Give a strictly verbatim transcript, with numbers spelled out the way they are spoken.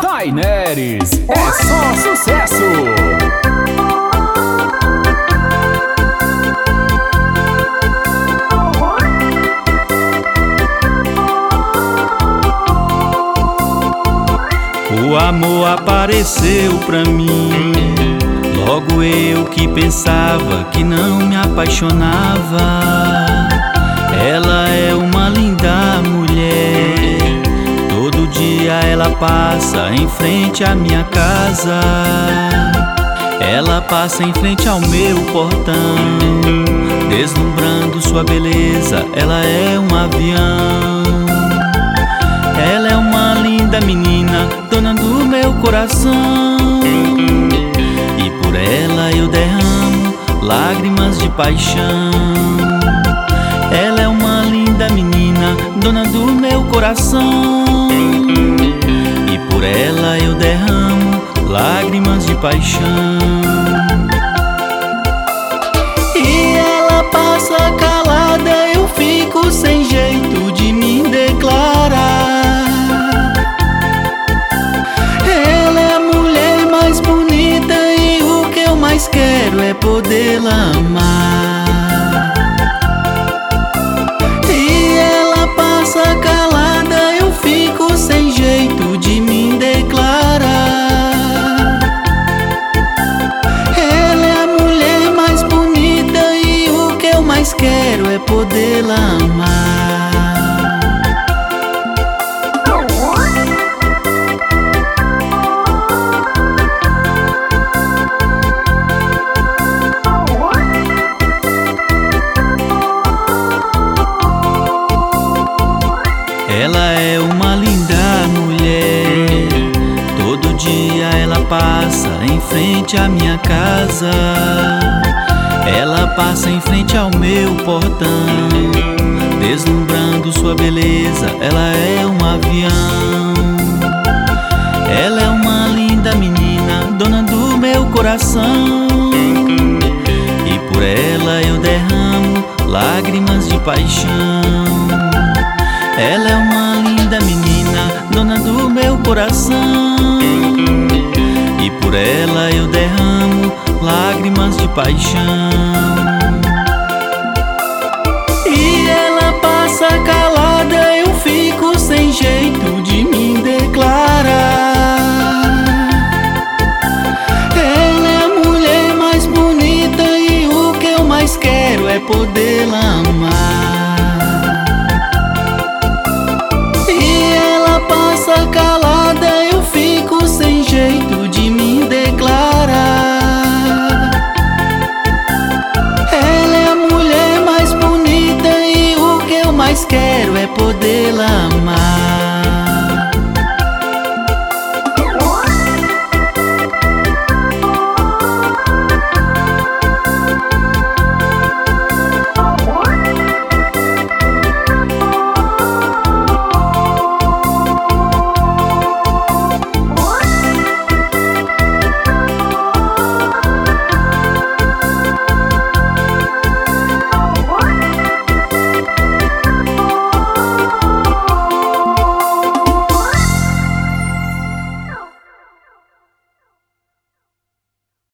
Raineres, é só sucesso! O amor apareceu pra mim, logo eu que pensava que não me apaixonava. Ela é uma linda mulher, todo dia ela passa em frente à minha casa. Ela passa em frente ao meu portão, deslumbrando sua beleza, ela é um avião. Ela é uma linda menina, dona do meu coração, e por ela eu derramo lágrimas de paixão. Ela é uma linda menina, dona do meu coração, e por ela eu derramo lágrimas de paixão. E ela passa calada, eu fico sem jeito de me declarar. Ela é a mulher mais bonita e o que eu mais quero é podê-la amar. E ela passa calada, eu fico sem jeito de me declarar. Ela é a mulher mais bonita e o que eu mais quero é podê-la amar. Ela é uma linda mulher, todo dia ela passa em frente à minha casa. Ela passa em frente ao meu portão, deslumbrando sua beleza, ela é um avião. Ela é uma linda menina, dona do meu coração, e por ela eu derramo lágrimas de paixão. Ela é uma linda menina, dona do meu coração, e por ela eu derramo lágrimas de paixão. E ela passa calada, eu fico sem jeito de me declarar. Ela é a mulher mais bonita e o que eu mais quero é podê-la amar. Passa calada, eu fico sem jeito de me declarar. Ela é a mulher mais bonita e o que eu mais quero é podê-la amar.